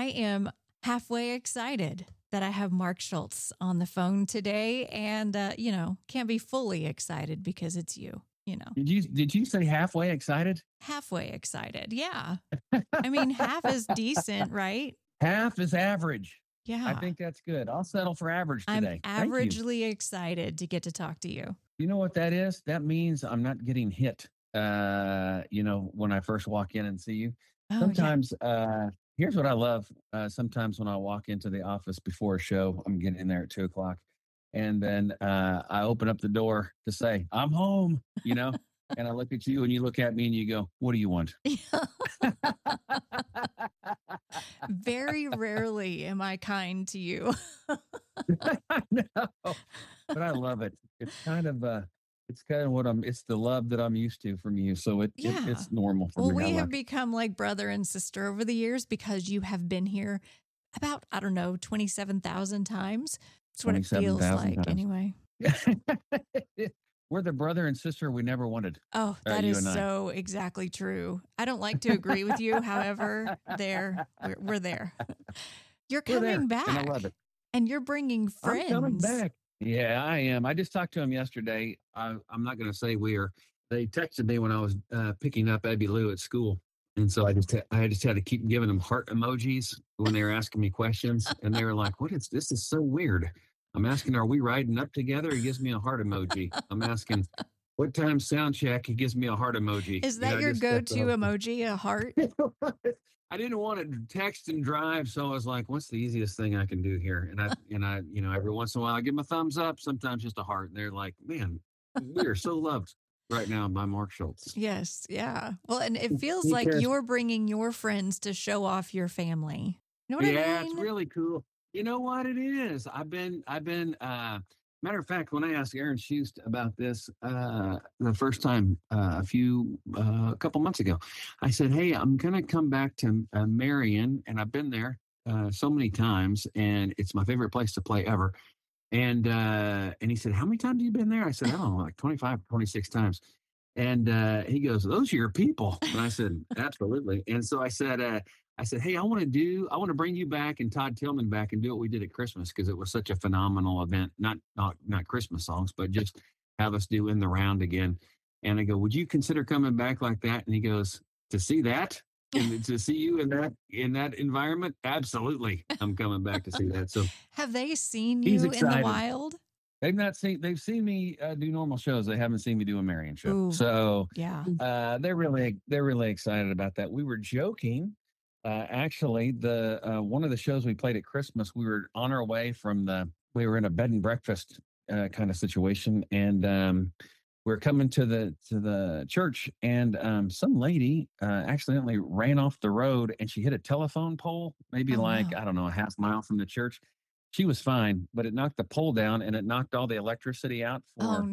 am halfway excited that I have Mark Schultz on the phone today, and can't be fully excited because it's you. Did you say halfway excited? Halfway excited, yeah. I mean, half is decent, right? Half is average. Yeah, I think that's good. I'll settle for average today. I'm averagely excited to get to talk to you. You know what that is? That means I'm not getting hit. When I first walk in and see you. Oh, Sometimes, here's what I love. Sometimes when I walk into the office before a show, I'm getting in there at 2:00, and then I open up the door to say I'm home. And I look at you, and you look at me, and you go, "What do you want?" Very rarely am I kind to you. No, but I love it. It's kind of it's the love that I'm used to from you. So it's normal for me. Well, we have become like brother and sister over the years because you have been here about, 27,000 times. That's what it feels like anyway. We're the brother and sister we never wanted. Oh, that is so exactly true. I don't like to agree with you. However, we're there. You're coming back. And I love it. And you're bringing friends. I'm coming back. Yeah, I am. I just talked to him yesterday. I'm not going to say where. They texted me when I was picking up Abby Lou at school. And so I just had to keep giving them heart emojis when they were asking me questions. And they were like, this is so weird. I'm asking, are we riding up together? He gives me a heart emoji. I'm asking, what time sound check? He gives me a heart emoji. Is that your go-to emoji, a heart? I didn't want to text and drive, so I was like, what's the easiest thing I can do here? And I every once in a while I give them a thumbs up, sometimes just a heart. And they're like, man, we are so loved right now by Mark Schultz. Yes, yeah. Well, and it feels like you're bringing your friends to show off your family. You know what I mean? Yeah, it's really cool. You know what it is? I've been matter of fact, when I asked Aaron Schust about this the first time a couple months ago, I said, hey, I'm going to come back to Marion, and I've been there so many times, and it's my favorite place to play ever. And he said, how many times have you been there? I said, I don't know, like 25, 26 times. And he goes, those are your people. And I said, absolutely. And so I said, hey, I want to bring you back and Todd Tillman back and do what we did at Christmas, because it was such a phenomenal event. Not Christmas songs, but just have us do In the Round again. And I go, would you consider coming back like that? And he goes, to see that and to see you in that environment? Absolutely. I'm coming back to see that. So have they seen you in the wild? They've seen me do normal shows. They haven't seen me do a Marion show. Ooh, so yeah, they're really excited about that. We were joking. Actually, the one of the shows we played at Christmas, we were on our way we were in a bed and breakfast kind of situation, and we're coming to the church, and some lady accidentally ran off the road, and she hit a telephone pole, maybe I don't know, a half mile from the church. She was fine, but it knocked the pole down, and it knocked all the electricity out for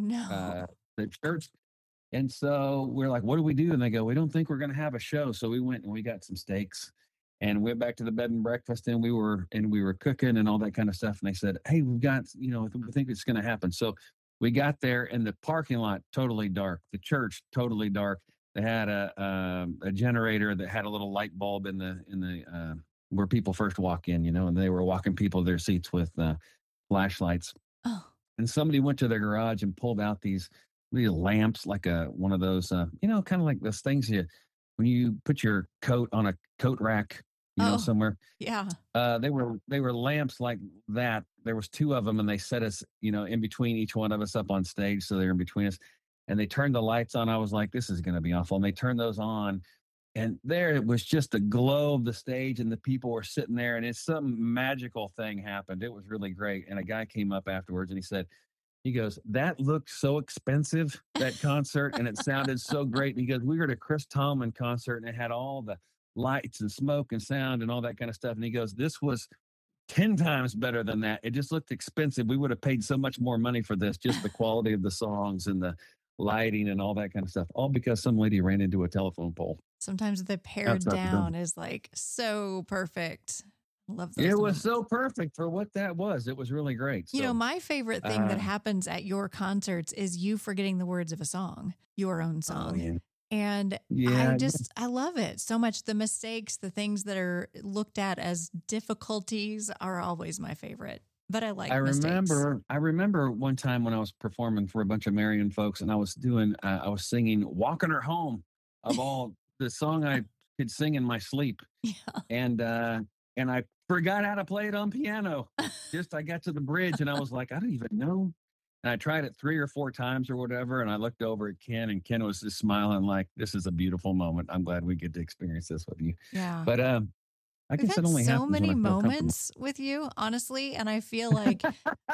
the church. And so we're like, what do we do? And they go, we don't think we're going to have a show. So we went and we got some steaks and went back to the bed and breakfast, and we were cooking and all that kind of stuff. And they said, hey, we've got, we think it's going to happen. So we got there, and the parking lot totally dark, the church totally dark. They had a generator that had a little light bulb in the where people first walk in, and they were walking people to their seats with flashlights. Oh. And somebody went to their garage and pulled out these lamps, like one of those, kind of like those things when you put your coat on a coat rack, somewhere. Yeah. They were lamps like that. There was two of them, and they set us, in between each one of us up on stage. So they're in between us, and they turned the lights on. I was like, this is going to be awful. And they turned those on, and there it was just a glow of the stage, and the people were sitting there, and it's some magical thing happened. It was really great. And a guy came up afterwards, and he goes, that looked so expensive, that concert, and it sounded so great. And he goes, we were at a Chris Tomlin concert, and it had all the lights and smoke and sound and all that kind of stuff. And he goes, this was 10 times better than that. It just looked expensive. We would have paid so much more money for this, just the quality of the songs and the lighting and all that kind of stuff, all because some lady ran into a telephone pole. Sometimes the pared down is like so perfect. Love those. It was so perfect for what that was. It was really great. So, my favorite thing that happens at your concerts is you forgetting the words of a song, your own song. Oh, yeah. And Yeah. I love it so much. The mistakes, the things that are looked at as difficulties are always my favorite. But I like mistakes. I remember one time when I was performing for a bunch of Marion folks, and I was singing "Walking Her Home," of all the song I could sing in my sleep, Yeah. And I forgot how to play it on piano. Just I got to the bridge, and I was like, I don't even know. And I tried it 3 or 4 times or whatever, and I looked over at Ken, and Ken was just smiling like, "This is a beautiful moment. I'm glad we get to experience this with you." Yeah. But I We've guess it had only so happens when many I feel comfortable. moments with you, honestly, and I feel like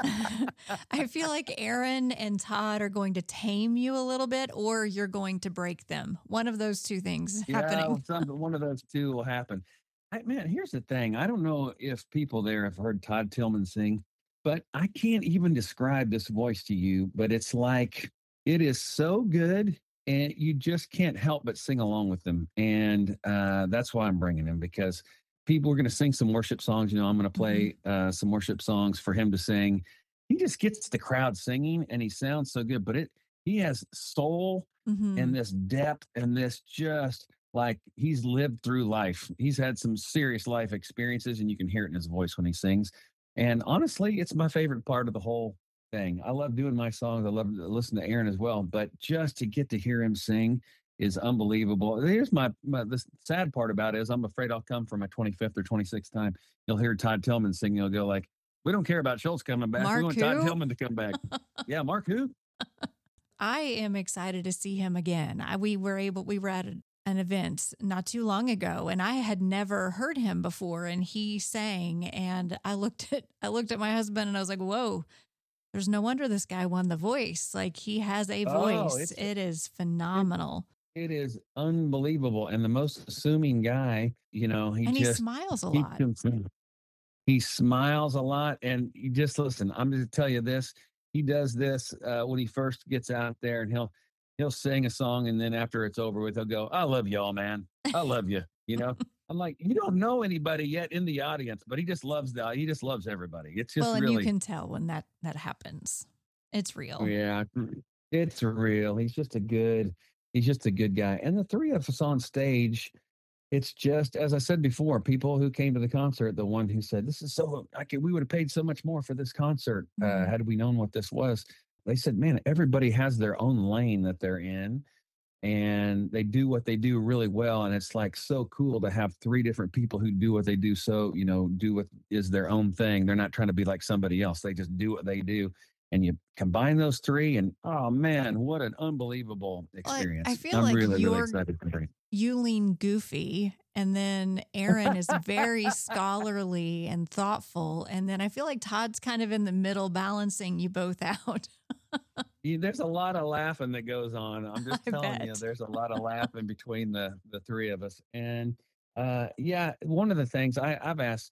I feel like Aaron and Todd are going to tame you a little bit, or you're going to break them. One of those two things is Yeah, happening. one of those two will happen. Man, here's the thing. I don't know if people there have heard Todd Tillman sing, but I can't even describe this voice to you. But it's like it is so good, and you just can't help but sing along with them. And that's why I'm bringing him, because people are going to sing some worship songs. I'm going to Mhm. play some worship songs for him to sing. He just gets the crowd singing, and he sounds so good. But he has soul and Mhm. this depth and this just like he's lived through life. He's had some serious life experiences, and you can hear it in his voice when he sings. And honestly, it's my favorite part of the whole thing. I love doing my songs. I love to listen to Aaron as well, but just to get to hear him sing is unbelievable. Here's the sad part about it is I'm afraid I'll come for my 25th or 26th time. You'll hear Todd Tillman sing. You'll go like, "We don't care about Schultz coming back. We Mark want Todd who? Tillman to come back." Yeah, Mark who? I am excited to see him again. We were at an event not too long ago, and I had never heard him before, and he sang, and I looked at my husband, and I was like, "Whoa, there's no wonder this guy won the voice. Like, he has a Oh, voice. It is phenomenal." it is unbelievable. And the most assuming guy, he And he just smiles a keeps lot. him. He smiles a lot. And you just listen, I'm going to tell you this. He does this when he first gets out there, and he'll sing a song. And then after it's over with, he'll go, "I love y'all, man. I love you." I'm like, you don't know anybody yet in the audience, but he just loves everybody. It's Well, just and you really, can tell when that happens. It's real. yeah, it's real. He's just a good guy. And the three of us on stage, it's just, as I said before, people who came to the concert, the one who said, "This is so, we would have paid so much more for this concert Mhm. had we known what this was." They said, "Man, everybody has their own lane that they're in, and they do what they do really well. And it's like so cool to have three different people who do what they do. So, do what is their own thing. They're not trying to be like somebody else. They just do what they do. And you combine those three, and oh man, what an unbelievable Well, I experience. feel I'm like really, really excited for it. you lean goofy, and then Aaron is very scholarly and thoughtful, and then I feel like Todd's kind of in the middle, balancing you both out. There's a lot of laughing that goes on. I'm just I telling you, bet. there's a lot of laughing between the three of us. And yeah, one of the things I've asked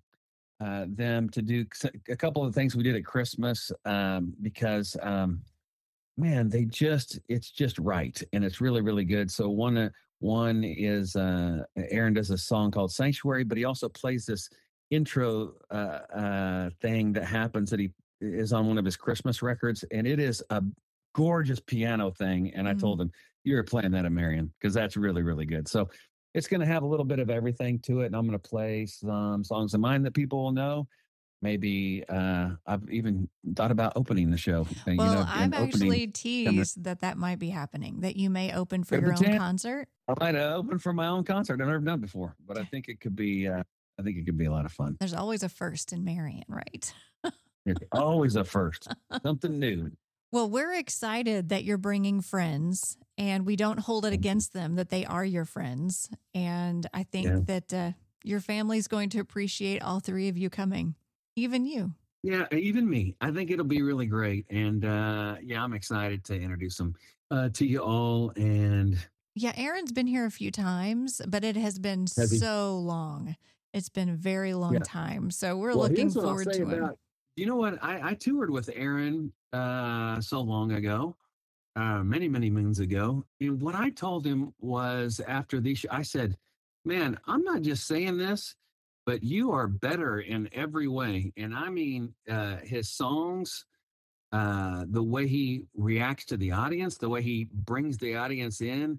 them to do a couple of things we did at Christmas because man, it's just right, and it's really really good. So one is Aaron does a song called Sanctuary, but he also plays this intro thing that happens that he is on one of his Christmas records, and it is a gorgeous piano thing. And I Mm. told him, "You're playing that at Marion because that's really really good." So it's going to have a little bit of everything to it, and I'm going to play some songs of mine that people will know. Maybe I've even thought about opening the show, Well, I've and opening. actually teased that might be happening, that you may open for There's your a own chance concert. I might open for my own concert. I've never done it before, but I think it could be. I think it could be a lot of fun. There's always a first in Marion, right? It's always a first, something new. Well, we're excited that you're bringing friends, and we don't hold it against them that they are your friends. And I Yeah, think that your family's going to appreciate all three of you coming, even you. yeah. Even me, I think it'll be really great, and yeah, I'm excited to introduce them to you all. And Yeah, Aaron's been here a few times, but it has been heavy. so long. It's been a very long Yeah. time. So we're Well, looking here's what I'll forward say to him. about. You know what? I toured with Aaron so long ago, many, many moons ago. And what I told him was after these, I said, "Man, I'm not just saying this, but you are better in every way." And I mean, his songs, the way he reacts to the audience, the way he brings the audience in.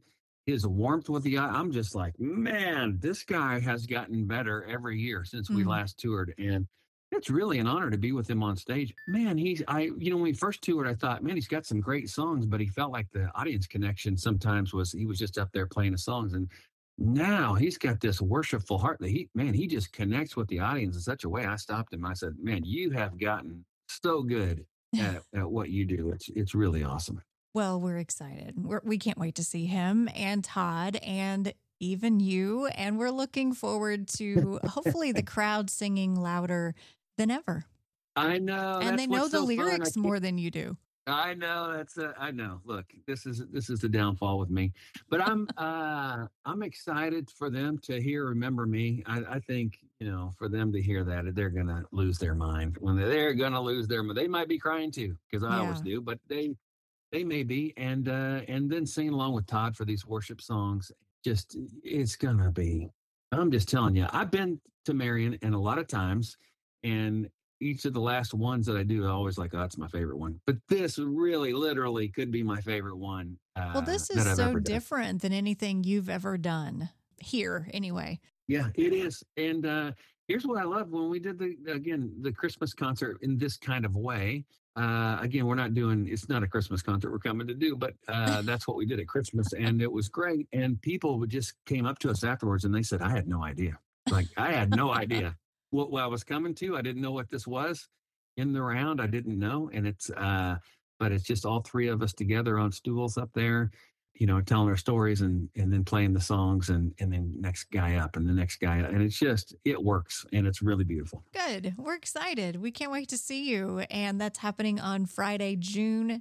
his warmth with the eye. I'm just like, man, this guy has gotten better every year since we Mm. last toured. And it's really an honor to be with him on stage. Man, when we first toured, I thought, man, he's got some great songs, but he felt like the audience connection sometimes was he was just up there playing the songs. And now he's got this worshipful heart that he just connects with the audience in such a way. I stopped him. I said, man, you have gotten so good at what you do. It's really awesome. Well, we're excited. We can't wait to see him and Todd and even you. And we're looking forward to hopefully the crowd singing louder than ever. I know, And that's they know what's the so fun. lyrics more than you do. I know I know. Look, this is the downfall with me, but I'm excited for them to hear "Remember Me." I think for them to hear that they're gonna lose their mind when they're gonna lose their. They might be crying too because I always Yeah. do, but they may be, and then singing along with Todd for these worship songs. Just it's gonna be. I'm just telling you. I've been to Marion and a lot of times, and each of the last ones that I do, I always like, oh, that's my favorite one. But this really, literally, could be my favorite one Well, this is that I've so ever done. different than anything you've ever done here, anyway. Yeah, it is. And here's what I love when we did the Christmas concert in this kind of way. Again, we're not doing it's not a Christmas concert we're coming to do, but that's what we did at Christmas, and it was great. And people would just came up to us afterwards, and they said, "I had no idea. Like I had no idea what I was coming to. I didn't know what this was in the round. I didn't know, and but it's just all three of us together on stools up there." Telling our stories and then playing the songs and then next guy up and the next guy up. And it works and it's really beautiful. Good. We're excited. We can't wait to see you. And that's happening on Friday, June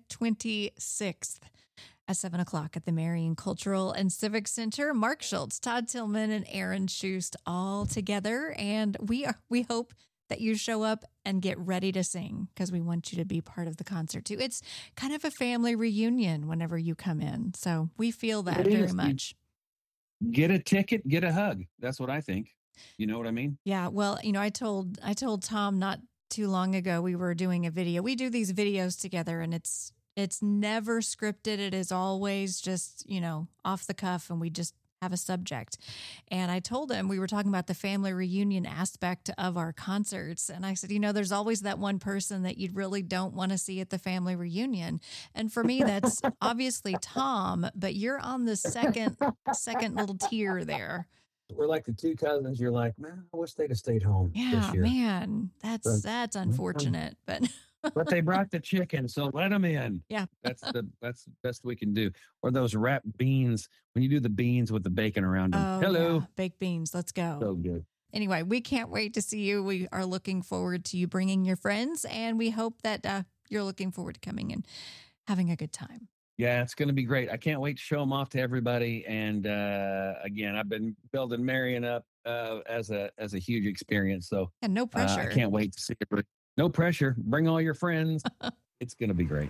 26th at 7:00 at the Marion Cultural and Civic Center. Mark Schultz, Todd Tillman, and Aaron Schust all together. And we hope that you show up and get ready to sing because we want you to be part of the concert too. It's kind of a family reunion whenever you come in. So we feel that very much. Get a ticket, get a hug. That's what I think. You know what I mean? Yeah. Well, I told Tom not too long ago, we were doing a video. We do these videos together and it's never scripted. It is always just, off the cuff and we just have a subject. And I told him, we were talking about the family reunion aspect of our concerts. And I said, there's always that one person that you really don't want to see at the family reunion. And for me, that's obviously Tom, but you're on the second little tier there. We're like the two cousins. You're like, man, I wish they'd have stayed home this year. Man, that's unfortunate, but they brought the chicken, so let them in. Yeah. That's the best we can do. Or those wrapped beans, when you do the beans with the bacon around them. Oh, Hello. yeah. Baked beans. Let's go. So good. Anyway, we can't wait to see you. We are looking forward to you bringing your friends, and we hope that you're looking forward to coming and having a good time. Yeah, it's going to be great. I can't wait to show them off to everybody. And again, I've been building Marion up as a huge experience. So and no pressure. I can't wait to see everybody. No pressure. Bring all your friends. It's going to be great.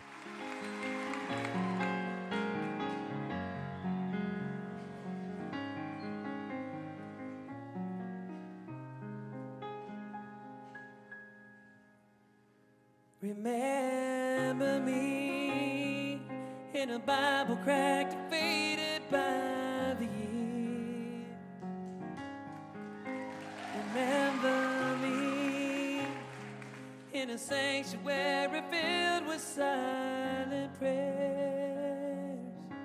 Remember me in a Bible cracked and faded by the year. Remember me in a sanctuary filled with silent prayers,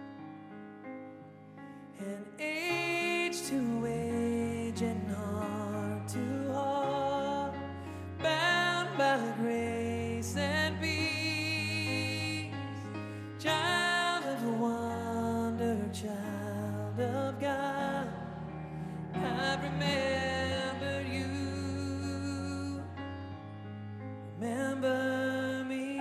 and age to age and heart to heart, bound by grace and peace, child of wonder, child of God, I remember you. Remember me.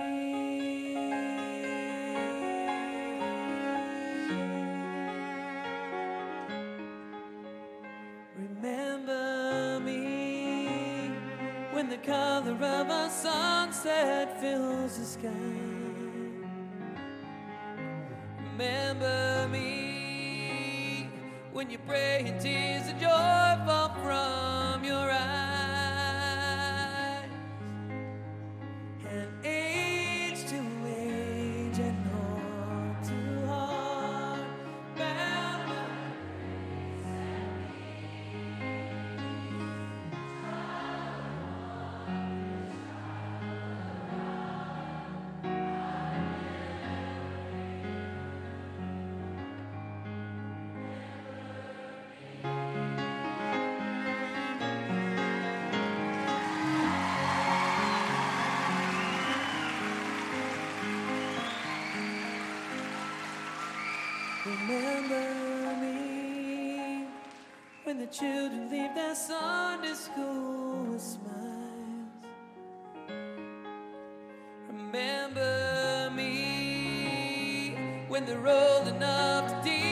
Remember me when the color of a sunset fills the sky. Remember me when you pray and tears of joy fall from your eyes, and age to age and heart to heart, bound by Remember me when the children leave their Sunday school with smiles. Remember me when they're old enough to deal